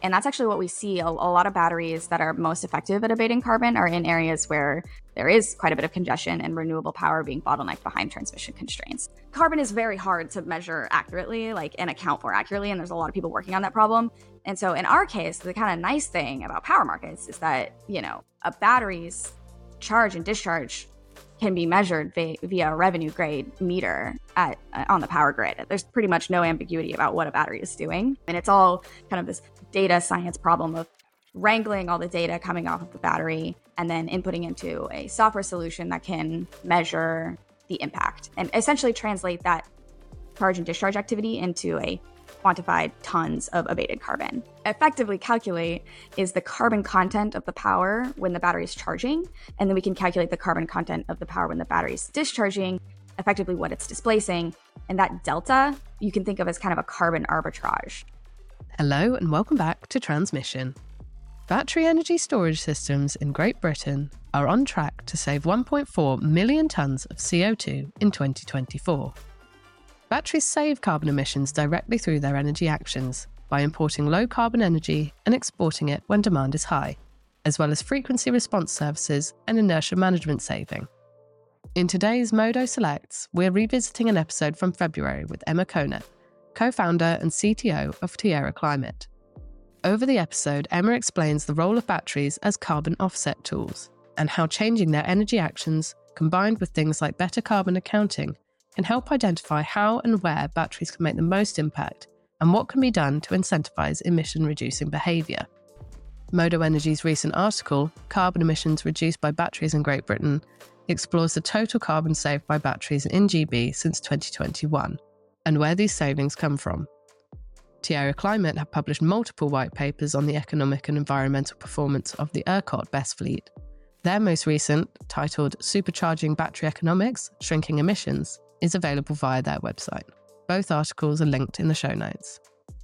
And that's actually what we see. A lot of batteries that are most effective at abating carbon are in areas where there is quite a bit of congestion and renewable power being bottlenecked behind transmission constraints. Carbon is very hard to measure accurately, and account for accurately, and there's a lot of people working on that problem. And so in our case, the kind of nice thing about power markets is that, a battery's charge and discharge can be measured via a revenue grade meter on the power grid. There's pretty much no ambiguity about what a battery is doing. And it's all kind of this data science problem of wrangling all the data coming off of the battery and then inputting into a software solution that can measure the impact and essentially translate that charge and discharge activity into a quantified tons of abated carbon. Effectively calculate is the carbon content of the power when the battery is charging, and then we can calculate the carbon content of the power when the battery is discharging, effectively what it's displacing. And that delta you can think of as kind of a carbon arbitrage. Hello and welcome back to Transmission. Battery energy storage systems in Great Britain are on track to save 1.4 million tonnes of CO2 in 2024. Batteries save carbon emissions directly through their energy actions by importing low-carbon energy and exporting it when demand is high, as well as frequency response services and inertia management saving. In today's Modo Selects, we're revisiting an episode from February with Emma Conant, co-founder and CTO of Tierra Climate. Over the episode, Emma explains the role of batteries as carbon offset tools and how changing their energy actions, combined with things like better carbon accounting, can help identify how and where batteries can make the most impact and what can be done to incentivize emission-reducing behaviour. Modo Energy's recent article, Carbon Emissions Reduced by Batteries in Great Britain, explores the total carbon saved by batteries in GB since 2021 and where these savings come from. Tierra Climate have published multiple white papers on the economic and environmental performance of the ERCOT BESS fleet. Their most recent, titled Supercharging Battery Economics, Shrinking Emissions, is available via their website. Both articles are linked in the show notes.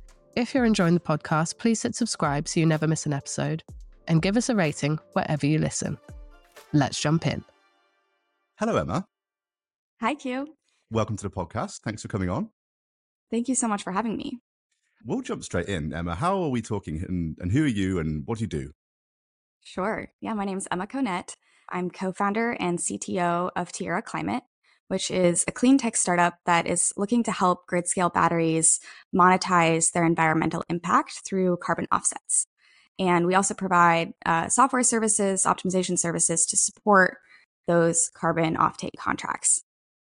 If you're enjoying the podcast, please hit subscribe so you never miss an episode, and give us a rating wherever you listen. Let's jump in. Hello, Emma. Hi, Q. Welcome to the podcast. Thanks for coming on. Thank you so much for having me. We'll jump straight in. Emma, how are we talking and who are you and what do you do? Sure. Yeah, my name is Emma Conant. I'm co-founder and CTO of Tierra Climate, which is a clean tech startup that is looking to help grid-scale batteries monetize their environmental impact through carbon offsets. And we also provide software services, optimization services to support those carbon offtake contracts.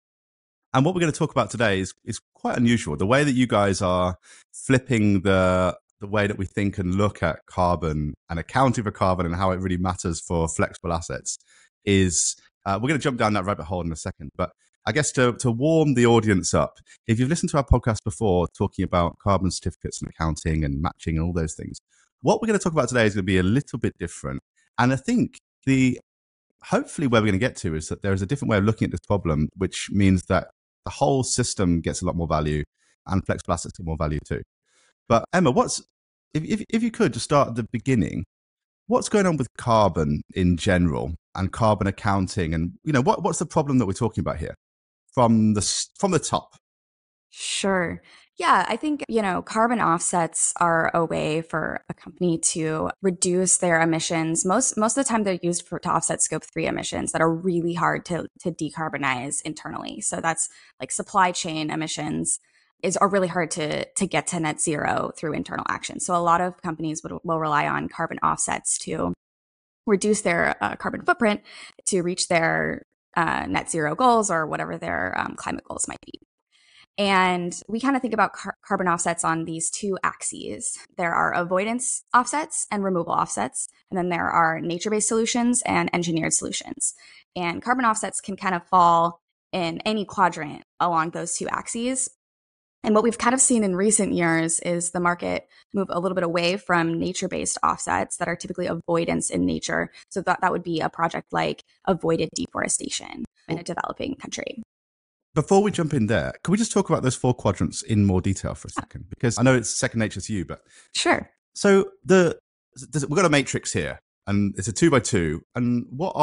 And what we're going to talk about today is quite unusual. The way that you guys are flipping the way that we think and look at carbon and accounting for carbon and how it really matters for flexible assets is, we're going to jump down that rabbit hole in a second. But I guess to warm the audience up, if you've listened to our podcast before talking about carbon certificates and accounting and matching and all those things, what we're going to talk about today is going to be a little bit different. And I think hopefully where we're going to get to is that there is a different way of looking at this problem, which means that the whole system gets a lot more value and flexible assets get more value too. But Emma, if you could just start at the beginning, what's going on with carbon in general and carbon accounting, and what's the problem that we're talking about here from the top? Sure. Yeah, I think, carbon offsets are a way for a company to reduce their emissions. Most of the time they're used to offset scope 3 emissions that are really hard to decarbonize internally. So that's like supply chain emissions are really hard to get to net zero through internal action. So a lot of companies will rely on carbon offsets to reduce their carbon footprint to reach their net zero goals or whatever their climate goals might be. And we kind of think about carbon offsets on these two axes. There are avoidance offsets and removal offsets. And then there are nature-based solutions and engineered solutions. And carbon offsets can kind of fall in any quadrant along those two axes. And what we've kind of seen in recent years is the market move a little bit away from nature-based offsets that are typically avoidance in nature. So that would be a project like avoided deforestation in a developing country. Before we jump in there, can we just talk about those four quadrants in more detail for a second? Because I know it's second nature to you, but... Sure. So we've got a matrix here, and it's a 2x2. And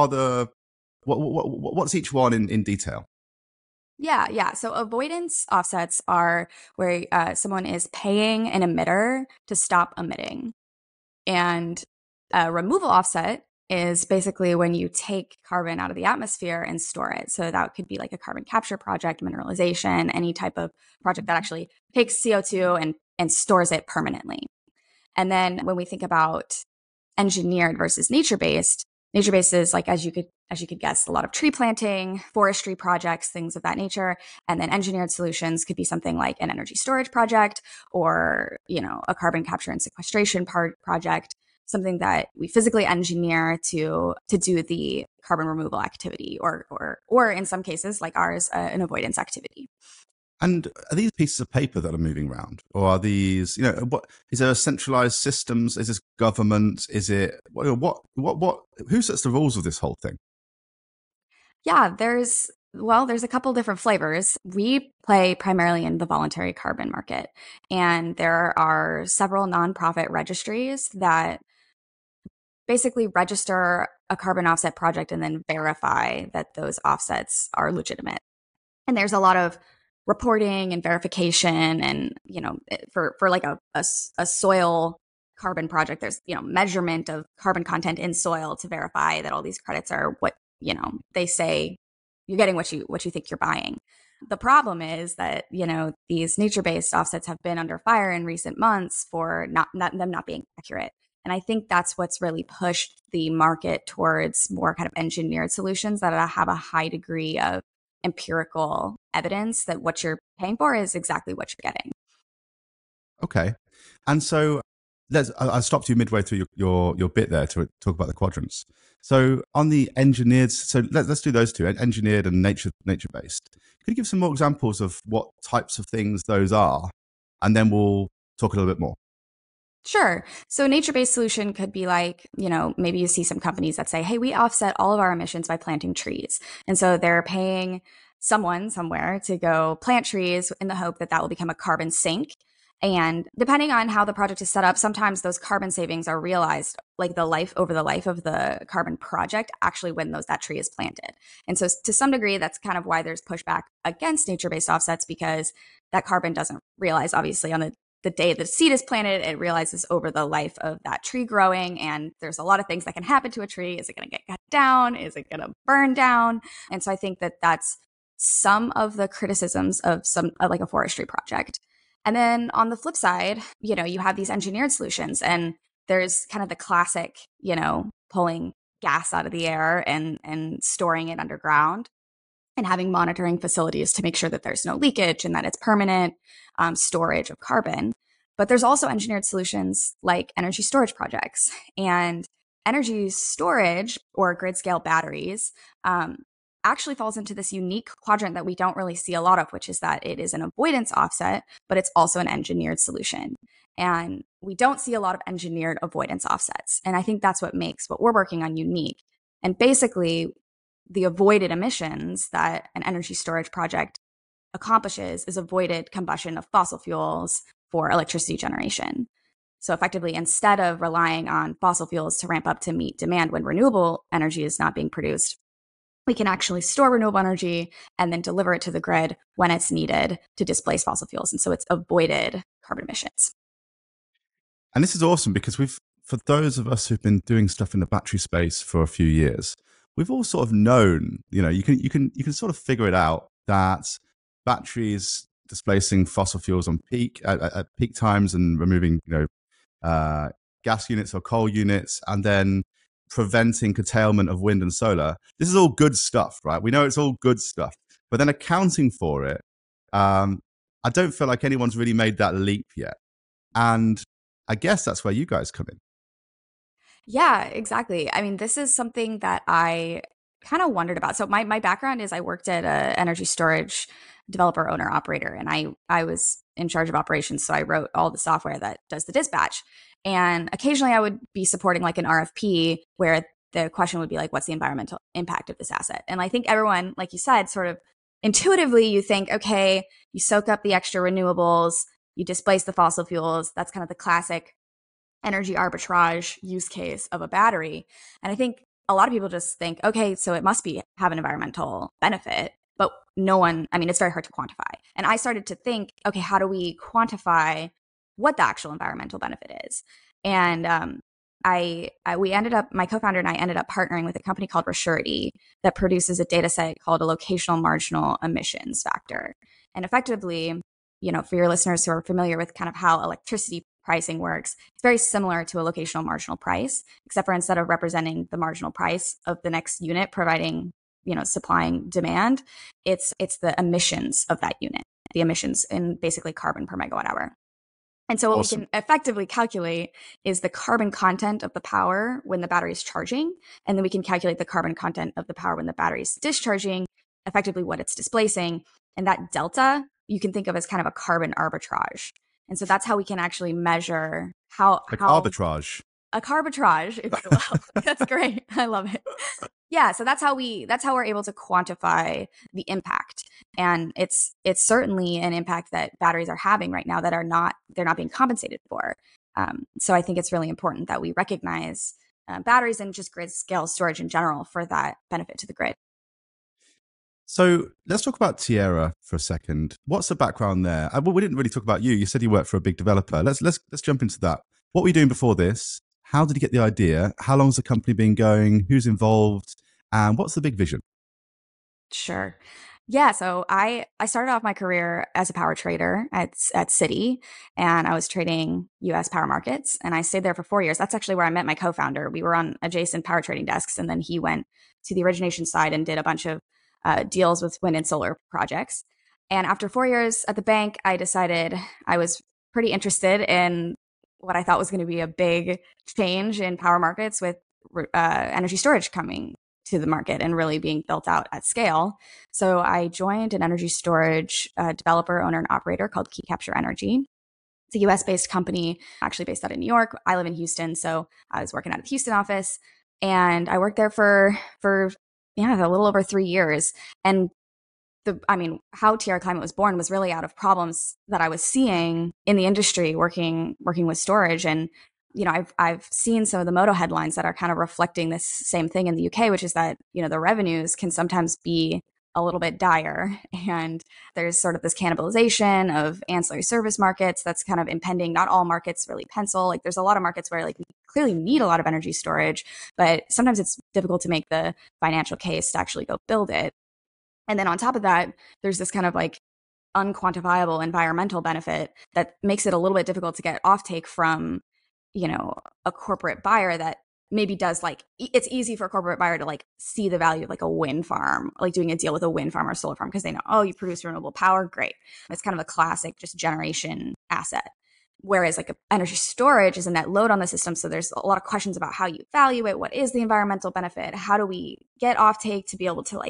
what's each one in detail? Yeah. So avoidance offsets are where someone is paying an emitter to stop emitting. And a removal offset is basically when you take carbon out of the atmosphere and store it. So that could be like a carbon capture project, mineralization, any type of project that actually takes CO2 and stores it permanently. And then when we think about engineered versus nature-based, nature-based is like, as you could guess, a lot of tree planting, forestry projects, things of that nature. And then engineered solutions could be something like an energy storage project or, a carbon capture and sequestration project, something that we physically engineer to do the carbon removal activity or in some cases like ours, an avoidance activity. And are these pieces of paper that are moving around, or are these, what is there a centralized systems? Is this government? Is it what? Who sets the rules of this whole thing? Yeah, there's a couple different flavors. We play primarily in the voluntary carbon market, and there are several nonprofit registries that basically register a carbon offset project and then verify that those offsets are legitimate. And there's a lot of reporting and verification and, for like a soil carbon project, there's, measurement of carbon content in soil to verify that all these credits are what, they say you're getting what you think you're buying. The problem is that, these nature-based offsets have been under fire in recent months for them not being accurate. And I think that's what's really pushed the market towards more kind of engineered solutions that have a high degree of empirical evidence that what you're paying for is exactly what you're getting. Okay, and so I stopped you midway through your bit there to talk about the quadrants. So on the engineered, so let's do those two, engineered and nature based. Could you give some more examples of what types of things those are, and then we'll talk a little bit more. Sure. So a nature-based solution could be like, maybe you see some companies that say, hey, we offset all of our emissions by planting trees. And so they're paying someone somewhere to go plant trees in the hope that that will become a carbon sink. And depending on how the project is set up, sometimes those carbon savings are realized like over the life of the carbon project, actually when that tree is planted. And so to some degree, that's kind of why there's pushback against nature-based offsets, because that carbon doesn't realize obviously on the day the seed is planted, it realizes over the life of that tree growing. And there's a lot of things that can happen to a tree. Is it going to get cut down? Is it going to burn down? And so I think that that's some of the criticisms of like a forestry project. And then on the flip side, you have these engineered solutions, and there's kind of the classic, pulling gas out of the air and storing it underground and having monitoring facilities to make sure that there's no leakage and that it's permanent storage of carbon. But there's also engineered solutions like energy storage projects, and energy storage or grid scale batteries actually falls into this unique quadrant that we don't really see a lot of, which is that it is an avoidance offset, but it's also an engineered solution. And we don't see a lot of engineered avoidance offsets. And I think that's what makes what we're working on unique. And basically, the avoided emissions that an energy storage project accomplishes is avoided combustion of fossil fuels for electricity generation. So effectively, instead of relying on fossil fuels to ramp up to meet demand when renewable energy is not being produced, we can actually store renewable energy and then deliver it to the grid when it's needed to displace fossil fuels. And so it's avoided carbon emissions. And this is awesome because for those of us who've been doing stuff in the battery space for a few years, we've all sort of known, you can sort of figure it out that batteries displacing fossil fuels on at peak times and removing, gas units or coal units, and then preventing curtailment of wind and solar. This is all good stuff, right? We know it's all good stuff, but then accounting for it, I don't feel like anyone's really made that leap yet. And I guess that's where you guys come in. Yeah, exactly. I mean, this is something that I kind of wondered about. So my background is I worked at a energy storage developer, owner, operator, and I was in charge of operations. So I wrote all the software that does the dispatch. And occasionally I would be supporting like an RFP where the question would be like, what's the environmental impact of this asset? And I think everyone, like you said, sort of intuitively you think, okay, you soak up the extra renewables, you displace the fossil fuels. That's kind of the classic energy arbitrage use case of a battery. And I think a lot of people just think, okay, so it must have an environmental benefit, but it's very hard to quantify. And I started to think, okay, how do we quantify what the actual environmental benefit is? And we ended up, my co-founder and I ended up partnering with a company called Resurety that produces a data set called a locational marginal emissions factor. And effectively, for your listeners who are familiar with kind of how electricity pricing works, it's very similar to a locational marginal price, except for instead of representing the marginal price of the next unit providing, supplying demand, it's the emissions of that unit, the emissions in basically carbon per megawatt hour. And so what we can effectively calculate is the carbon content of the power when the battery is charging. And then we can calculate the carbon content of the power when the battery is discharging, effectively what it's displacing. And that delta you can think of as kind of a carbon arbitrage. And so that's how we can actually measure how arbitrage. A carbitrage, if you will. That's great. I love it. Yeah, so that's how we're able to quantify the impact. And it's certainly an impact that batteries are having right now that they're not being compensated for. So I think it's really important that we recognize batteries and just grid scale storage in general for that benefit to the grid. So let's talk about Tierra for a second. What's the background there? Well, we didn't really talk about you. You said you worked for a big developer. Let's jump into that. What were you doing before this? How did you get the idea? How long has the company been going? Who's involved? And what's the big vision? Sure. Yeah, so I started off my career as a power trader at Citi, and I was trading US power markets, and I stayed there for 4 years. That's actually where I met my co-founder. We were on adjacent power trading desks, and then he went to the origination side and did a bunch of deals with wind and solar projects. And after 4 years at the bank, I decided I was pretty interested in what I thought was going to be a big change in power markets with energy storage coming to the market and really being built out at scale. So I joined an energy storage developer, owner, and operator called Key Capture Energy. It's a US-based company, actually based out of New York. I live in Houston, so I was working out of the Houston office, and I worked there for a little over 3 years. And how Tierra Climate was born was really out of problems that I was seeing in the industry working with storage. And I've seen some of the Modo headlines that are kind of reflecting this same thing in the UK, which is that the revenues can sometimes be a little bit dire, and there's sort of this cannibalization of ancillary service markets that's kind of impending. Not all markets really pencil. Like there's a lot of markets where like we clearly need a lot of energy storage, but sometimes it's difficult to make the financial case to actually go build it. And then on top of that, there's this kind of like unquantifiable environmental benefit that makes it a little bit difficult to get offtake from, a corporate buyer that maybe does it's easy for a corporate buyer to like see the value of like a wind farm, like doing a deal with a wind farm or a solar farm, because they know, oh, you produce renewable power, great. It's kind of a classic just generation asset. Whereas like energy storage is a net load on the system. So there's a lot of questions about how you value it. What is the environmental benefit? How do we get offtake to be able to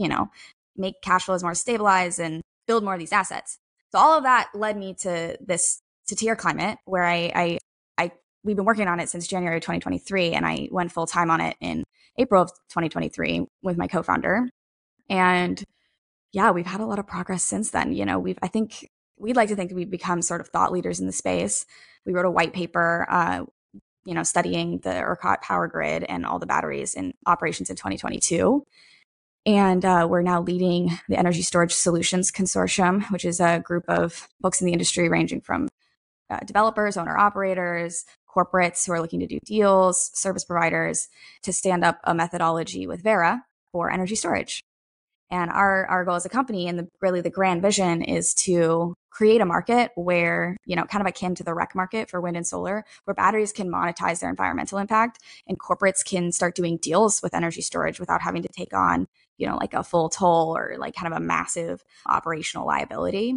make cash flows more stabilized and build more of these assets? So all of that led me to Tierra Climate, where we've been working on it since January 2023, and I went full time on it in April of 2023 with my co-founder. And yeah, we've had a lot of progress since then. We'd like to think we've become sort of thought leaders in the space. We wrote a white paper, studying the ERCOT power grid and all the batteries in operations in 2022. And we're now leading the Energy Storage Solutions Consortium, which is a group of folks in the industry ranging from developers, owner-operators, corporates who are looking to do deals, service providers, to stand up a methodology with Verra for energy storage. And our goal as a company, and really the grand vision, is to create a market where, kind of akin to the REC market for wind and solar, where batteries can monetize their environmental impact and corporates can start doing deals with energy storage without having to take on, like a full toll or like kind of a massive operational liability.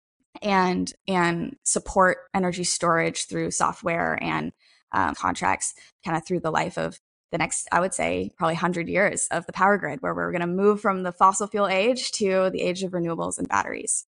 And support energy storage through software and contracts kind of through the life of the next, I would say, probably 100 years of the power grid, where we're going to move from the fossil fuel age to the age of renewables and batteries.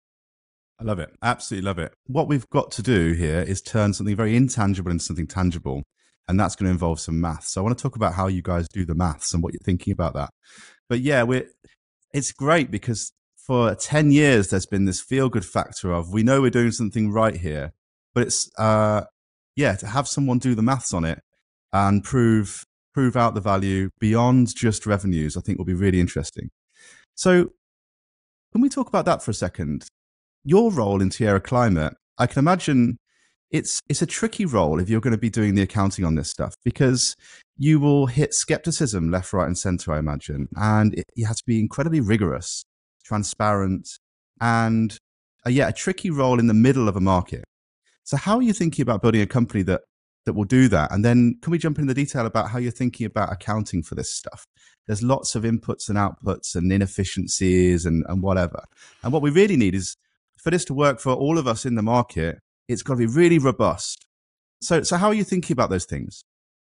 I love it. Absolutely love it. What we've got to do here is turn something very intangible into something tangible, and that's going to involve some maths. So I want to talk about how you guys do the maths and what you're thinking about that. But yeah, it's great because for 10 years, there's been this feel-good factor of, we know we're doing something right here, but it's, to have someone do the maths on it and prove out the value beyond just revenues, I think will be really interesting. So can we talk about that for a second? Your role in Tierra Climate, I can imagine it's a tricky role if you're going to be doing the accounting on this stuff, because you will hit skepticism left, right, and center, I imagine. And you have to be incredibly rigorous, transparent, and a tricky role in the middle of a market. So how are you thinking about building a company that will do that? And then can we jump into the detail about how you're thinking about accounting for this stuff? There's lots of inputs and outputs and inefficiencies and whatever. And what we really need is for this to work for all of us in the market, it's got to be really robust. So how are you thinking about those things?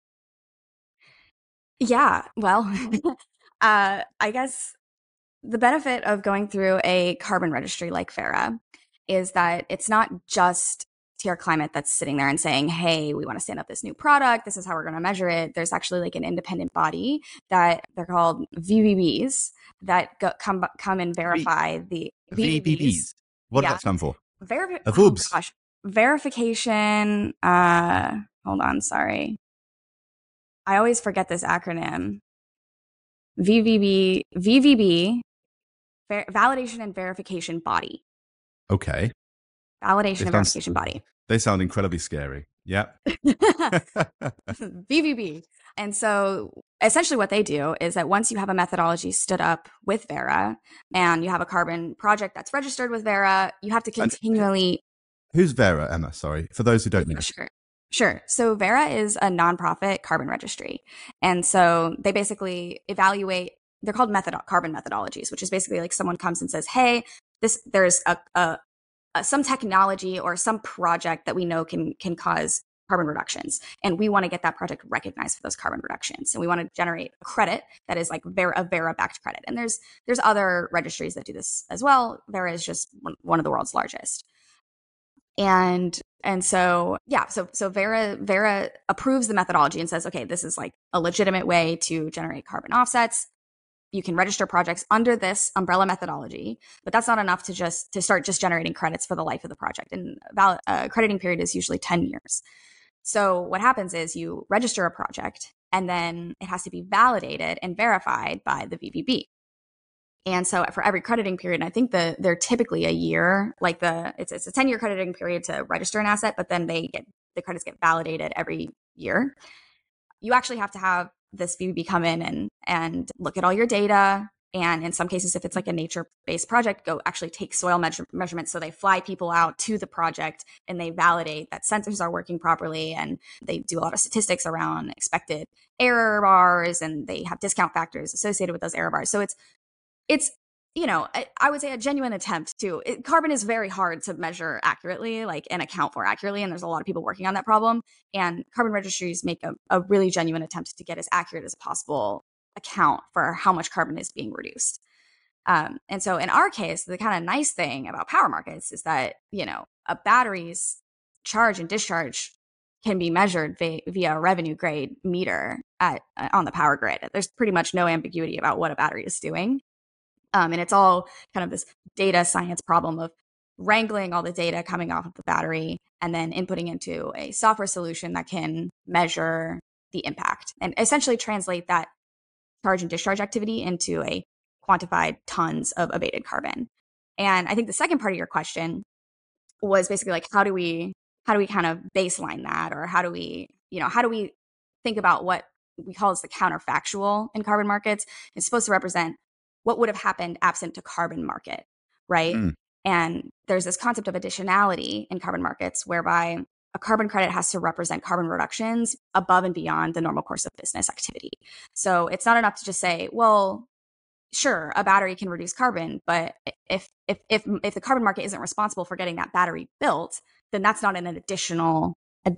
Yeah, well, I guess the benefit of going through a carbon registry like Verra is that it's not just TR Climate that's sitting there and saying, hey, we want to stand up this new product. This is how we're going to measure it. There's actually like an independent body that they're called VBBs that come and verify the VBBs. What does Yeah. that stand for? Oh VUBs. gosh. Verification. Hold on. Sorry. I always forget this acronym. VVB, Validation and Verification Body. Okay. Validation and Verification Body. They sound incredibly scary. Yeah. VVB. And so essentially what they do is that once you have a methodology stood up with Verra and you have a carbon project that's registered with Verra, you have to continually... Who's Verra, Emma? Sorry, for those who don't know. Sure. So Verra is a nonprofit carbon registry. And so they basically evaluate, they're called carbon methodologies, which is basically like someone comes and says, hey, there's some technology or some project that we know can cause carbon reductions. And we want to get that project recognized for those carbon reductions. And we want to generate a credit that is like a Verra-backed credit. And there's other registries that do this as well. Verra is just one of the world's largest. And so, yeah, so Verra approves the methodology and says, okay, this is like a legitimate way to generate carbon offsets. You can register projects under this umbrella methodology, but that's not enough to start generating credits for the life of the project. And crediting period is usually 10 years. So what happens is you register a project and then it has to be validated and verified by the VVB. And so for every crediting period, I think they're typically a year, like it's a 10-year crediting period to register an asset, but then the credits get validated every year. You actually have to have this VVB come in and look at all your data. And in some cases, if it's like a nature-based project, go actually take soil measurements. So they fly people out to the project and they validate that sensors are working properly. And they do a lot of statistics around expected error bars, and they have discount factors associated with those error bars. So it's I would say a genuine attempt to. Carbon is very hard to measure accurately, like, and account for accurately, and there's a lot of people working on that problem. And carbon registries make a really genuine attempt to get as accurate as possible account for how much carbon is being reduced. And so in our case, the kind of nice thing about power markets is that, a battery's charge and discharge can be measured via a revenue grade meter on the power grid. There's pretty much no ambiguity about what a battery is doing. And it's all kind of this data science problem of wrangling all the data coming off of the battery and then inputting into a software solution that can measure the impact and essentially translate that charge and discharge activity into a quantified tons of abated carbon. And I think the second part of your question was basically like, how do we kind of baseline that, or how do we think about what we call as the counterfactual in carbon markets? It's supposed to represent what would have happened absent a carbon market, right? And there's this concept of additionality in carbon markets, whereby a carbon credit has to represent carbon reductions above and beyond the normal course of business activity. So it's not enough to just say, well, sure, a battery can reduce carbon, but if the carbon market isn't responsible for getting that battery built, then that's not an additional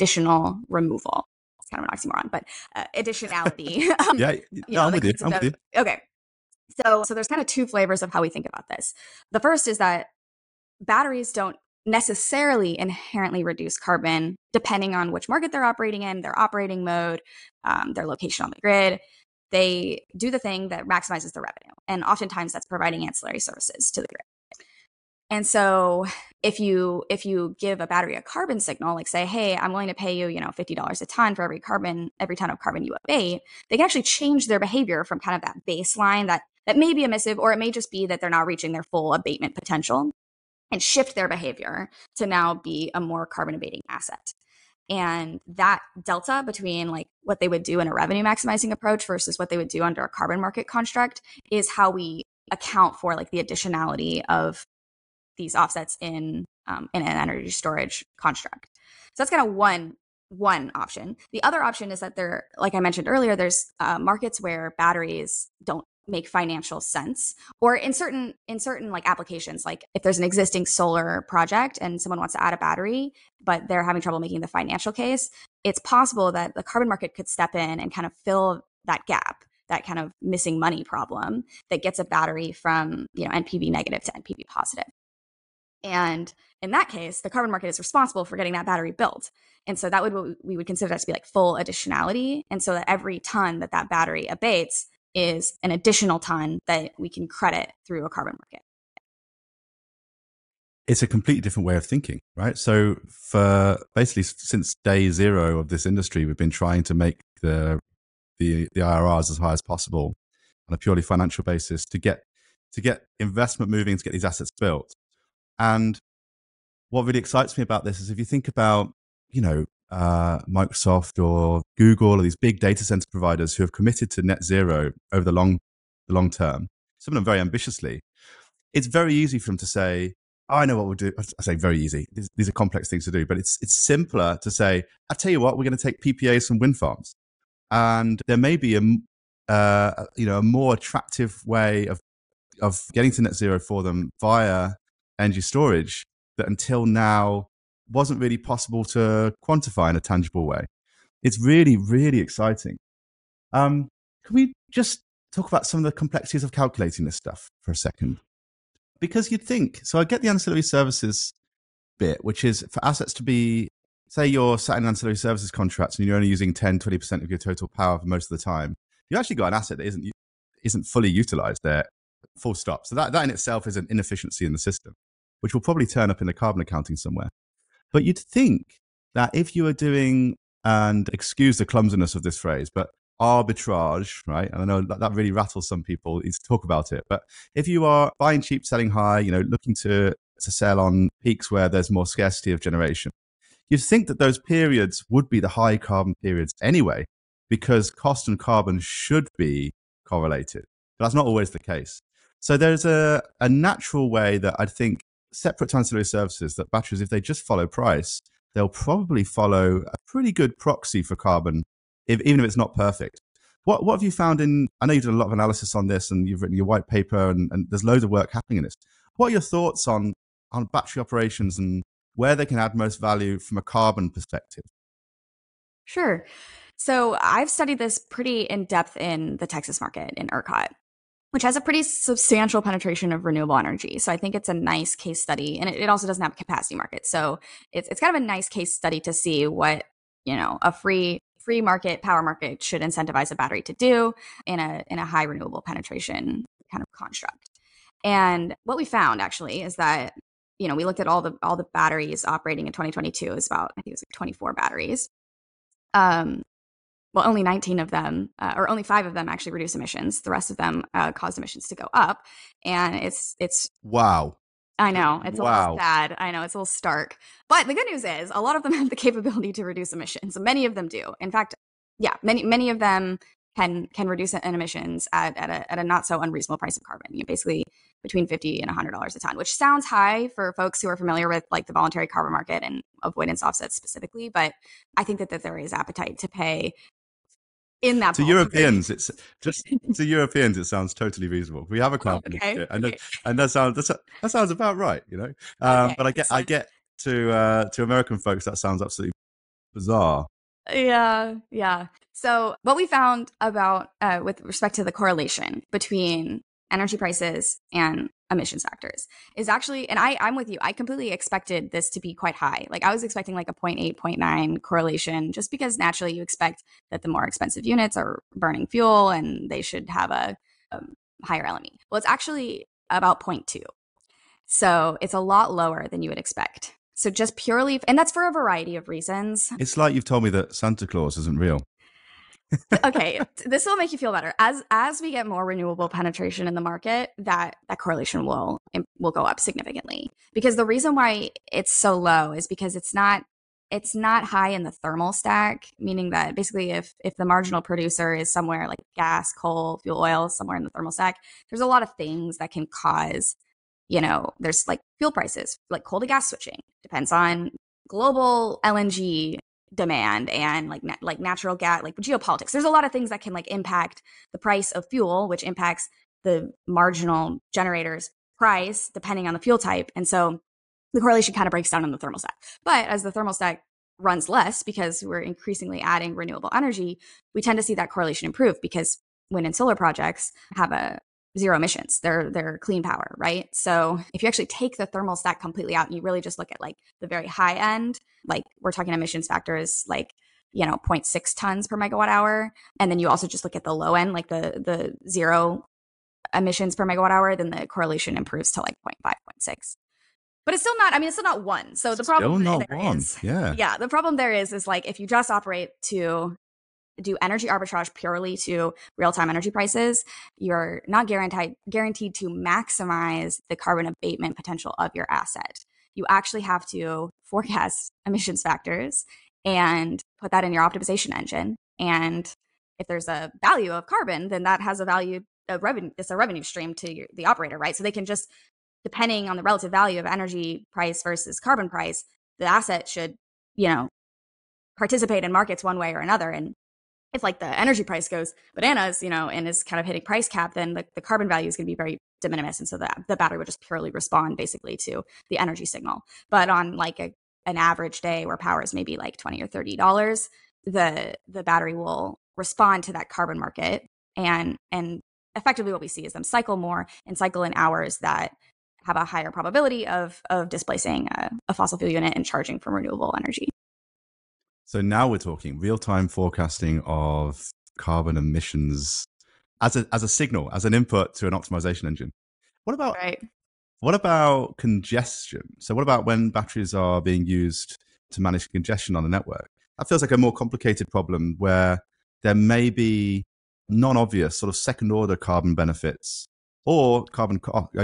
removal. It's kind of an oxymoron, but additionality. I'm with you. Okay. So there's kind of two flavors of how we think about this. The first is that batteries don't necessarily inherently reduce carbon depending on which market they're operating in, their operating mode, their location on the grid. They do the thing that maximizes the revenue. And oftentimes that's providing ancillary services to the grid. And so if you give a battery a carbon signal, like say, hey, I'm willing to pay you, $50 a ton for every ton of carbon you abate, they can actually change their behavior from kind of that baseline that may be emissive, or it may just be that they're not reaching their full abatement potential. and shift their behavior to now be a more carbon abating asset. And that delta between like what they would do in a revenue maximizing approach versus what they would do under a carbon market construct is how we account for like the additionality of these offsets in an energy storage construct. So that's kind of one option. The other option is that there, like I mentioned earlier, there's markets where batteries don't make financial sense, or in certain like applications, like if there's an existing solar project and someone wants to add a battery but they're having trouble making the financial case, it's possible that the carbon market could step in and kind of fill that gap, that kind of missing money problem that gets a battery from NPV negative to NPV positive. And in that case, the carbon market is responsible for getting that battery built. And so that would, we would consider that to be like full additionality. And so that every ton that that battery abates is an additional ton that we can credit through a carbon market. It's a completely different way of thinking, right? So for basically since day zero of this industry, we've been trying to make the IRRs as high as possible on a purely financial basis to get investment moving, to get these assets built. And what really excites me about this is if you think about, Microsoft or Google or these big data center providers who have committed to net zero over the long term, some of them very ambitiously, it's very easy for them to say, oh, I know what we'll do. I say very easy. These are complex things to do, but it's simpler to say, I tell you what, we're going to take PPAs from wind farms. And there may be a more attractive way of getting to net zero for them via energy storage that until now wasn't really possible to quantify in a tangible way. It's really, really exciting. Can we just talk about some of the complexities of calculating this stuff for a second? Because you'd think, so I get the ancillary services bit, which is for assets to be, say you're sat in ancillary services contracts and you're only using 10, 20% of your total power for most of the time. You actually got an asset that isn't fully utilized there, full stop. So that in itself is an inefficiency in the system, which will probably turn up in the carbon accounting somewhere. But you'd think that if you were doing, and excuse the clumsiness of this phrase, but arbitrage, right? And I know that really rattles some people to talk about it. But if you are buying cheap, selling high, looking to sell on peaks where there's more scarcity of generation, you'd think that those periods would be the high carbon periods anyway, because cost and carbon should be correlated. But that's not always the case. So there's a natural way that I think separate to ancillary services, that batteries, if they just follow price, they'll probably follow a pretty good proxy for carbon, even if it's not perfect. What have you found I know you've done a lot of analysis on this and you've written your white paper and there's loads of work happening in this. What are your thoughts on battery operations and where they can add most value from a carbon perspective? Sure. So I've studied this pretty in depth in the Texas market in ERCOT, which has a pretty substantial penetration of renewable energy. So I think it's a nice case study. And it also doesn't have a capacity market. So it's kind of a nice case study to see what, a free market, power market should incentivize a battery to do in a high renewable penetration kind of construct. And what we found actually is that, we looked at all the batteries operating in 2022 is about, I think it was like 24 batteries. Well, only 19 of them, or only 5 of them actually reduce emissions. The rest of them caused emissions to go up. And it's wow. I know, it's a little sad. I know, it's a little stark. But the good news is a lot of them have the capability to reduce emissions. Many of them do. In fact, yeah, many of them can reduce emissions at a not so unreasonable price of carbon. Basically between $50 and $100 a ton, which sounds high for folks who are familiar with like the voluntary carbon market and avoidance offsets specifically. But I think that there is appetite to pay in that. To Europeans, it sounds totally reasonable. We have a carbon market, and that sounds about right, But I get to American folks, that sounds absolutely bizarre. Yeah. So what we found about with respect to the correlation between energy prices and emissions factors is actually, and I'm with you, I completely expected this to be quite high. Like I was expecting like a 0.8, 0.9 correlation, just because naturally you expect that the more expensive units are burning fuel and they should have a higher LME. Well, it's actually about 0.2. So it's a lot lower than you would expect. So just purely, and that's for a variety of reasons. It's like you've told me that Santa Claus isn't real. Okay, this will make you feel better. As we get more renewable penetration in the market, that correlation will go up significantly. Because the reason why it's so low is because it's not high in the thermal stack, meaning that basically if the marginal producer is somewhere like gas, coal, fuel oil, somewhere in the thermal stack, there's a lot of things that can cause, there's like fuel prices, like coal to gas switching. Depends on global LNG demand and like natural gas, like geopolitics. There's a lot of things that can like impact the price of fuel, which impacts the marginal generator's price depending on the fuel type. And so the correlation kind of breaks down on the thermostat. But as the thermostat runs less because we're increasingly adding renewable energy, we tend to see that correlation improve because wind and solar projects have a zero emissions. They're clean power, right? So if you actually take the thermal stack completely out and you really just look at like the very high end, like we're talking emissions factors like zero point 0.6 tons per megawatt hour, and then you also just look at the low end, like the zero emissions per megawatt hour, then the correlation improves to like 0.5, 0.6. But it's still not, I mean, it's still not one. So the Still problem not there one. is, Yeah. yeah, the problem there is like if you just operate to do energy arbitrage purely to real-time energy prices, you're not guaranteed to maximize the carbon abatement potential of your asset. You actually have to forecast emissions factors and put that in your optimization engine. And if there's a value of carbon, then that has a value of revenue. It's a revenue stream to the operator, right? So they can just, depending on the relative value of energy price versus carbon price, the asset should, you know, participate in markets one way or another. And if like the energy price goes bananas, and is kind of hitting price cap, then the carbon value is going to be very de minimis. And so the battery would just purely respond basically to the energy signal. But on like an average day where power is maybe like $20 or $30, the battery will respond to that carbon market. And effectively what we see is them cycle more and cycle in hours that have a higher probability of displacing a fossil fuel unit and charging from renewable energy. So now we're talking real-time forecasting of carbon emissions as a signal, as an input to an optimization engine. What about Right. what about congestion? So what about when batteries are being used to manage congestion on the network? That feels like a more complicated problem where there may be non-obvious sort of second-order carbon benefits or carbon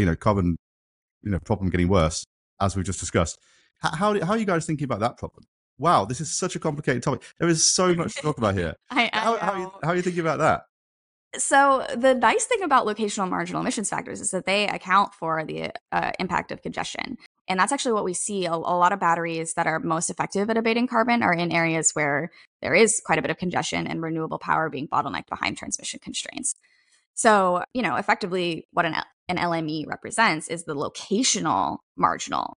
problem getting worse, as we've just discussed. How are you guys thinking about that problem? Wow, this is such a complicated topic. There is so much to talk about here. I How are you thinking about that? So the nice thing about locational marginal emissions factors is that they account for the impact of congestion. And that's actually what we see. A lot of batteries that are most effective at abating carbon are in areas where there is quite a bit of congestion and renewable power being bottlenecked behind transmission constraints. So, effectively what an LME represents is the locational marginal,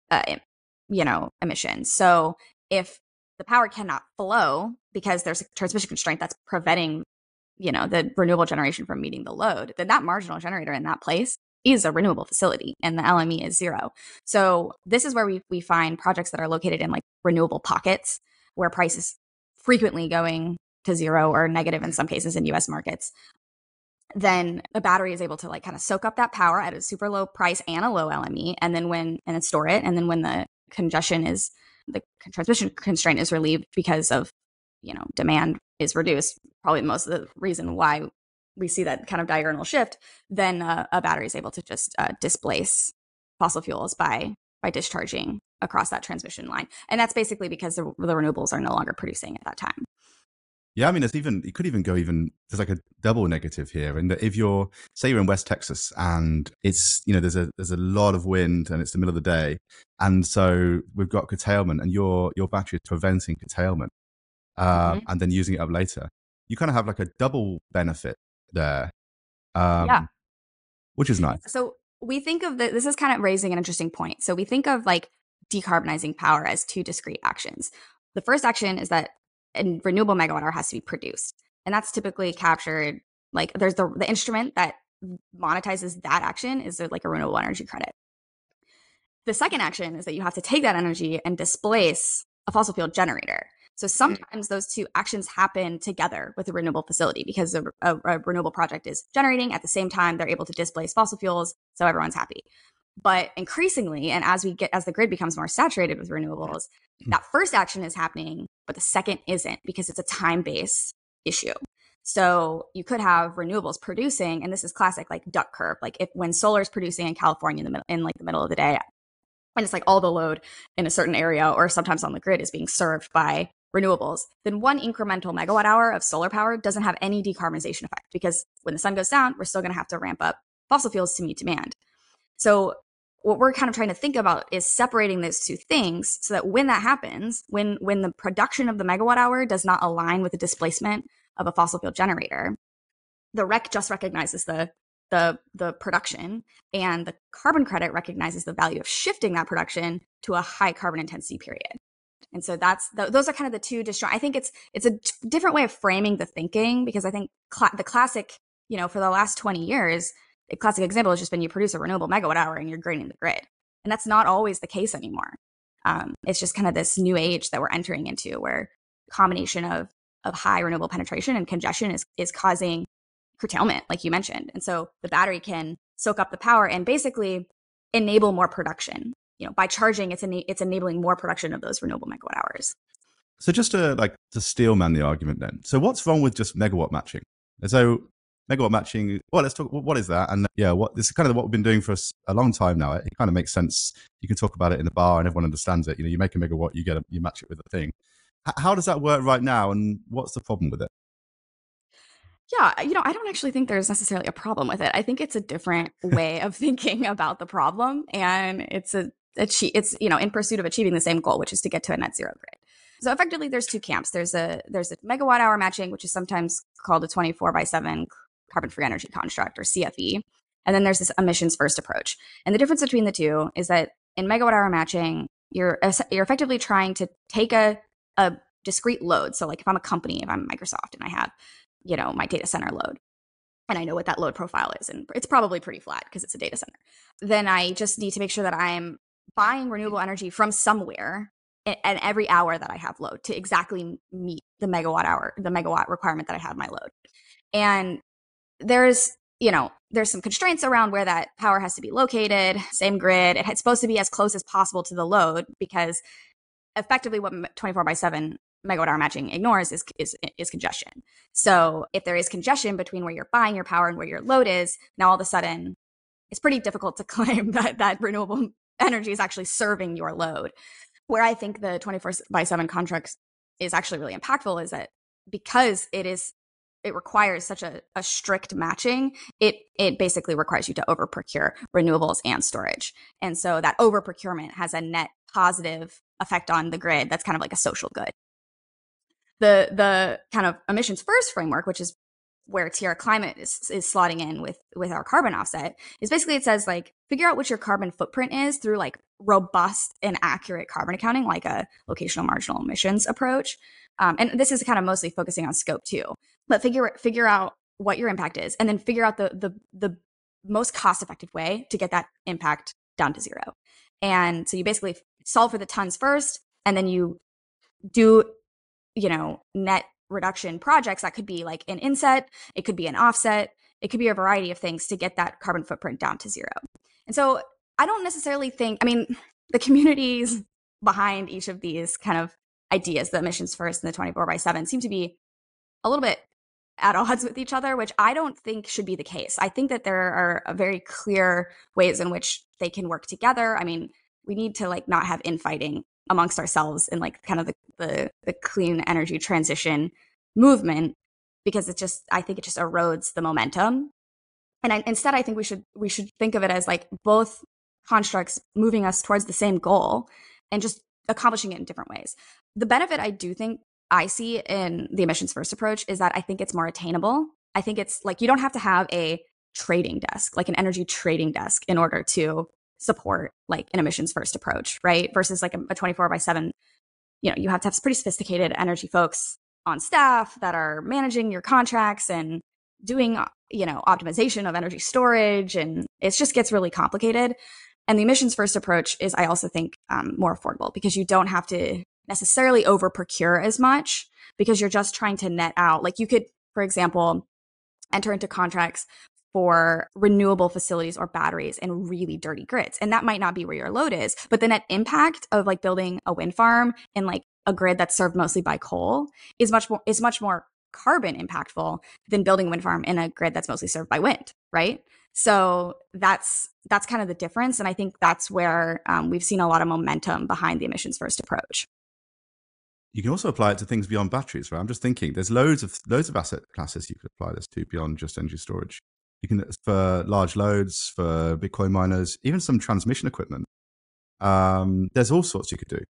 emissions. So if the power cannot flow because there's a transmission constraint that's preventing the renewable generation from meeting the load, then that marginal generator in that place is a renewable facility and the LME is zero. So this is where we find projects that are located in like renewable pockets where price is frequently going to zero or negative in some cases in US markets. Then a battery is able to like kind of soak up that power at a super low price and a low LME, and then store it. And then when the transmission constraint is relieved because of demand is reduced, probably most of the reason why we see that kind of diurnal shift, then a battery is able to just displace fossil fuels by discharging across that transmission line. And that's basically because the renewables are no longer producing at that time. Yeah, I mean, it could even go there's like a double negative here. And if you're in West Texas and it's, there's a lot of wind and it's the middle of the day. And so we've got curtailment and your battery is preventing curtailment and then using it up later. You kind of have like a double benefit there, Yeah. which is nice. So we think of this is kind of raising an interesting point. So we think of like decarbonizing power as two discrete actions. The first action is that a renewable megawatt hour has to be produced. And that's typically captured, like there's the instrument that monetizes that action is like a renewable energy credit. The second action is that you have to take that energy and displace a fossil fuel generator. So sometimes those two actions happen together with a renewable facility because a renewable project is generating at the same time they're able to displace fossil fuels, so everyone's happy. But increasingly, and as the grid becomes more saturated with renewables, that first action is happening, but the second isn't because it's a time-based issue. So you could have renewables producing, and this is classic like duck curve, like if when solar is producing in California in like the middle of the day, and it's like all the load in a certain area or sometimes on the grid is being served by renewables, then one incremental megawatt hour of solar power doesn't have any decarbonization effect, because when the sun goes down, we're still going to have to ramp up fossil fuels to meet demand. So what we're kind of trying to think about is separating those two things so that when that happens, when the production of the megawatt hour does not align with the displacement of a fossil fuel generator, the REC just recognizes the production, and the carbon credit recognizes the value of shifting that production to a high carbon intensity period. And so those are kind of the two I think it's a different way of framing the thinking, because I think the classic, for the last 20 years, a classic example has just been you produce a renewable megawatt hour and you're greening the grid. And that's not always the case anymore. It's just kind of this new age that we're entering into, where a combination of high renewable penetration and congestion is causing curtailment, like you mentioned. And so the battery can soak up the power and basically enable more production. By charging, it's enabling more production of those renewable megawatt hours. So just to steel man the argument then. So what's wrong with just megawatt matching? So megawatt matching, well, let's talk, what is that? And this is kind of what we've been doing for a long time now. It kind of makes sense. You can talk about it in the bar and everyone understands it. You make a megawatt, you match it with a thing. How does that work right now? And what's the problem with it? Yeah, I don't actually think there's necessarily a problem with it. I think it's a different way of thinking about the problem, and it's in pursuit of achieving the same goal, which is to get to a net zero grid. So effectively, there's two camps. There's a megawatt hour matching, which is sometimes called a 24/7 carbon free energy construct, or CFE, and then there's this emissions first approach. And the difference between the two is that in megawatt hour matching, you're effectively trying to take a discrete load. So like if I'm a company, if I'm Microsoft and I have my data center load, and I know what that load profile is, and it's probably pretty flat because it's a data center, then I just need to make sure that I'm buying renewable energy from somewhere and every hour that I have load to exactly meet the megawatt requirement that I have my load. And there's some constraints around where that power has to be located, same grid. It's supposed to be as close as possible to the load, because effectively what 24/7 megawatt hour matching ignores is congestion. So if there is congestion between where you're buying your power and where your load is, now all of a sudden it's pretty difficult to claim that renewable energy is actually serving your load. Where I think the 24/7 contracts is actually really impactful is that because it requires such a strict matching, it basically requires you to over procure renewables and storage. And so that over procurement has a net positive effect on the grid. That's kind of like a social good. The kind of emissions first framework, which is where TR Climate is slotting in with our carbon offset, is basically, it says figure out what your carbon footprint is through robust and accurate carbon accounting, like a locational marginal emissions approach. And this is kind of mostly focusing on scope 2, but figure out what your impact is, and then figure out the most cost effective way to get that impact down to zero. And so you basically solve for the tons first, and then you do net reduction projects. That could be like an inset, it could be an offset, it could be a variety of things to get that carbon footprint down to zero. And so I don't necessarily think, the communities behind each of these kind of ideas, the emissions first and the 24/7, seem to be a little bit at odds with each other, which I don't think should be the case. I think that there are very clear ways in which they can work together. We need to not have infighting amongst ourselves in kind of the clean energy transition movement, because I think it just erodes the momentum. And instead, I think we should think of it as both constructs moving us towards the same goal and just accomplishing it in different ways. The benefit I do think I see in the emissions first approach is that I think it's more attainable. I think it's you don't have to have a trading desk, an energy trading desk, in order to support an emissions first approach, right? Versus a 24/7, you have to have pretty sophisticated energy folks on staff that are managing your contracts and doing, optimization of energy storage. And it just gets really complicated. And the emissions first approach is, I also think, more affordable, because you don't have to necessarily over procure as much, because you're just trying to net out. You could, for example, enter into contracts for renewable facilities or batteries in really dirty grids. And that might not be where your load is, but the net impact of building a wind farm in a grid that's served mostly by coal is much more carbon impactful than building a wind farm in a grid that's mostly served by wind, right? So that's kind of the difference. And I think that's where we've seen a lot of momentum behind the emissions first approach. You can also apply it to things beyond batteries, right? I'm just thinking there's loads of asset classes you could apply this to beyond just energy storage. You can, for large loads, for Bitcoin miners, even some transmission equipment. There's all sorts you could do.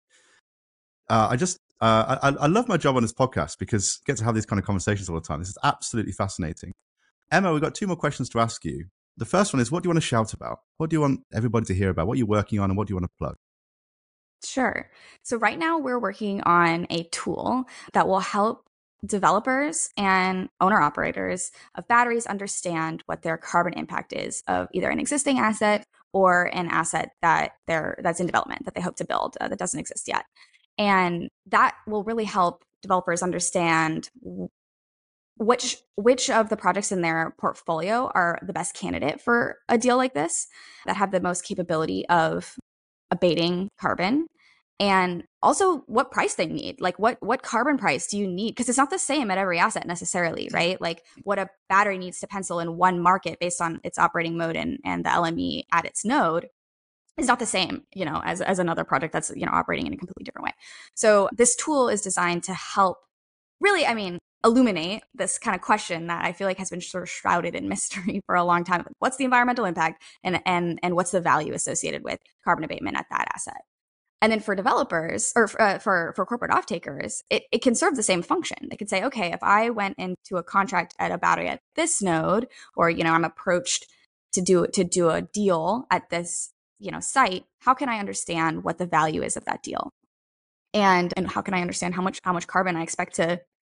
I love my job on this podcast because I get to have these kind of conversations all the time. This is absolutely fascinating. Emma, we've got two more questions to ask you. The first one is, what do you want to shout about? What do you want everybody to hear about? What you're working on and what do you want to plug? Sure. So right now we're working on a tool that will help developers and owner operators of batteries understand what their carbon impact is of either an existing asset or an asset that's in development that they hope to build that doesn't exist yet. And that will really help developers understand which of the projects in their portfolio are the best candidate for a deal like this, that have the most capability of abating carbon, and also what price they need. Like what carbon price do you need? Because it's not the same at every asset necessarily, right? Like what a battery needs to pencil in one market based on its operating mode and the LME at its node is not the same, as another project that's, operating in a completely different way. So this tool is designed to help really, illuminate this kind of question that I feel like has been sort of shrouded in mystery for a long time. What's the environmental impact and what's the value associated with carbon abatement at that asset? And then for developers or for corporate off-takers, it can serve the same function. They could say, okay, if I went into a contract at a battery at this node, or, I'm approached to do a deal at this, site, how can I understand what the value is of that deal? And how can I understand how much carbon I expect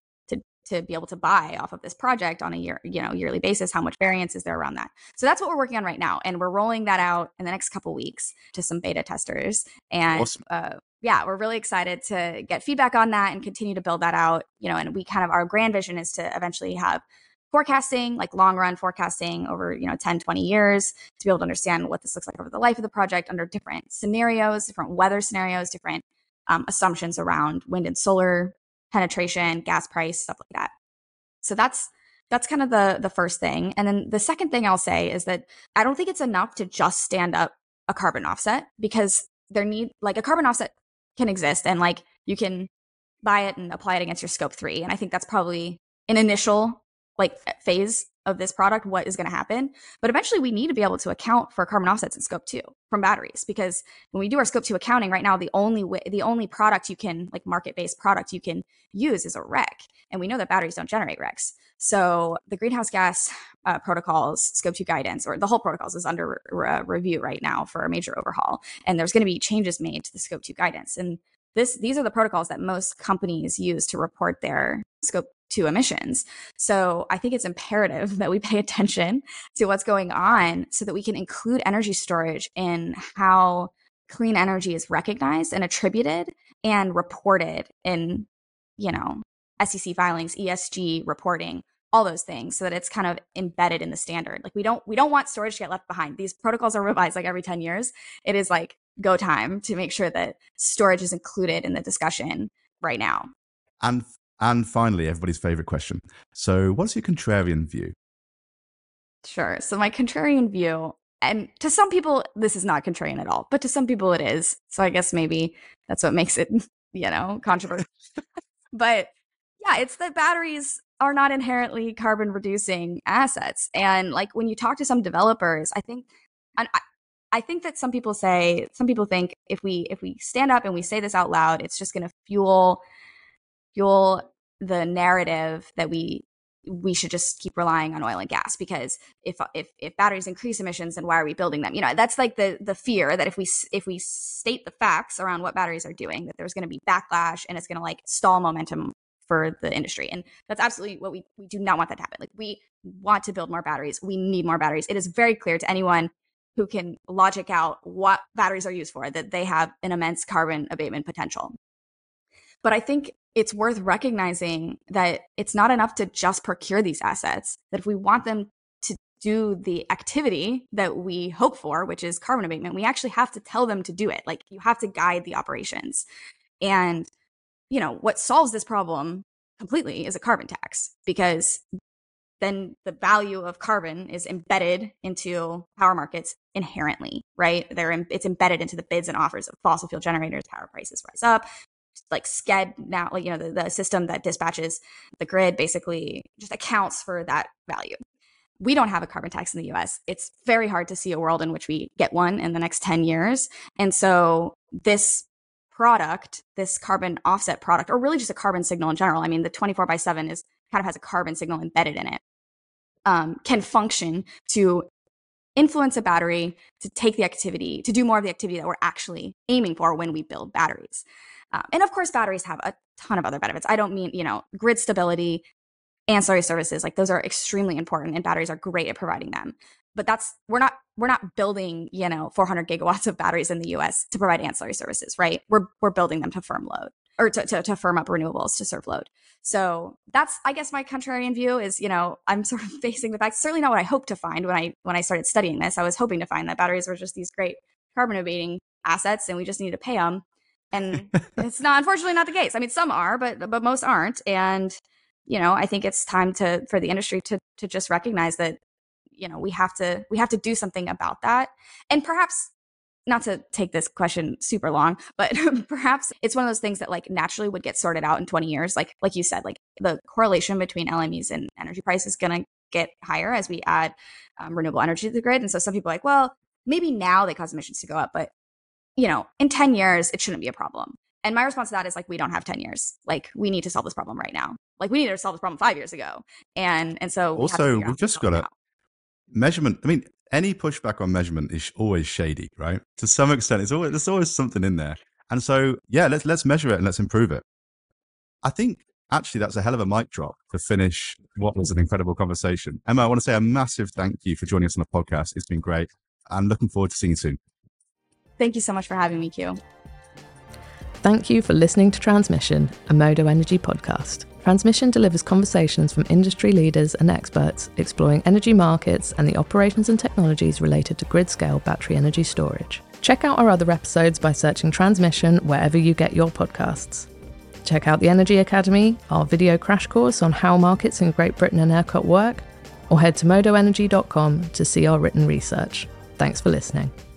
to be able to buy off of this project on a yearly basis? How much variance is there around that? So that's what we're working on right now, and we're rolling that out in the next couple weeks to some beta testers. And Awesome. we're really excited to get feedback on that and continue to build that out. And we our grand vision is to eventually have forecasting, like long run forecasting over 10, 20 years, to be able to understand what this looks like over the life of the project under different scenarios, different weather scenarios, different assumptions around wind and solar penetration, gas price, stuff like that. So that's kind of the first thing. And then the second thing I'll say is that I don't think it's enough to just stand up a carbon offset, because a carbon offset can exist and you can buy it and apply it against your scope 3. And I think that's probably an initial phase of this product, what is going to happen. But eventually we need to be able to account for carbon offsets in scope 2 from batteries, because when we do our scope 2 accounting right now, the only product you can, market-based product you can use is a REC. And we know that batteries don't generate RECs. So the greenhouse gas protocols, scope 2 guidance, or the whole protocols, is under review right now for a major overhaul. And there's going to be changes made to the scope 2 guidance. And these are the protocols that most companies use to report their scope 2 emissions. So I think it's imperative that we pay attention to what's going on so that we can include energy storage in how clean energy is recognized and attributed and reported in, SEC filings, ESG reporting, all those things, so that it's kind of embedded in the standard. We don't want storage to get left behind. These protocols are revised every 10 years. It is go time to make sure that storage is included in the discussion right now. And finally, everybody's favorite question. So what's your contrarian view? Sure. So my contrarian view, and to some people, this is not contrarian at all, but to some people it is. So I guess maybe that's what makes it, controversial. But yeah, it's that batteries are not inherently carbon reducing assets. And when you talk to some developers, I think that some people think if we stand up and we say this out loud, it's just going to fuel the narrative that we should just keep relying on oil and gas, because if batteries increase emissions, then why are we building them? That's the fear that if we state the facts around what batteries are doing, that there's going to be backlash and it's going to stall momentum for the industry. And that's absolutely what we do not want that to happen. We want to build more batteries. We need more batteries. It is very clear to anyone who can logic out what batteries are used for that they have an immense carbon abatement potential. But I think it's worth recognizing that it's not enough to just procure these assets, that if we want them to do the activity that we hope for, which is carbon abatement, we actually have to tell them to do it. You have to guide the operations. And, what solves this problem completely is a carbon tax, because then the value of carbon is embedded into power markets inherently, right? It's embedded into the bids and offers of fossil fuel generators. Power prices rise up. Like SCED now, like, the system that dispatches the grid basically just accounts for that value. We don't have a carbon tax in the US. It's very hard to see a world in which we get one in the next 10 years. And so this product, this carbon offset product, or really just a carbon signal in general, I mean, the 24/7 is kind of has a carbon signal embedded in it, can function to influence a battery to take the activity, to do more of the activity that we're actually aiming for when we build batteries. And of course, batteries have a ton of other benefits. I don't mean, grid stability, ancillary services, like those are extremely important, and batteries are great at providing them. But we're not building, 400 gigawatts of batteries in the US to provide ancillary services, right? We're building them to firm load, or to firm up renewables to serve load. So that's, I guess, my contrarian view is, I'm sort of facing the fact, certainly not what I hoped to find when I started studying this. I was hoping to find that batteries were just these great carbon abating assets and we just need to pay them. And it's unfortunately not the case. I mean, some are, but most aren't. And, I think it's time for the industry to just recognize that, we have to do something about that. And perhaps, not to take this question super long, but perhaps it's one of those things that like naturally would get sorted out in 20 years. Like you said, like the correlation between LMEs and energy price is going to get higher as we add renewable energy to the grid. And so some people are like, well, maybe now they cause emissions to go up, but in 10 years, it shouldn't be a problem. And my response to that is like, we don't have 10 years. Like, we need to solve this problem right now. Like, we needed to solve this problem 5 years ago. And so also, we've just got a measurement. I mean, any pushback on measurement is always shady, right? To some extent, there's always something in there. And so, yeah, let's measure it and let's improve it. I think actually that's a hell of a mic drop to finish what was an incredible conversation. Emma, I want to say a massive thank you for joining us on the podcast. It's been great. I'm looking forward to seeing you soon. Thank you so much for having me, Q. Thank you for listening to Transmission, a Modo Energy podcast. Transmission delivers conversations from industry leaders and experts exploring energy markets and the operations and technologies related to grid-scale battery energy storage. Check out our other episodes by searching Transmission wherever you get your podcasts. Check out the Energy Academy, our video crash course on how markets in Great Britain and ERCOT work, or head to modoenergy.com to see our written research. Thanks for listening.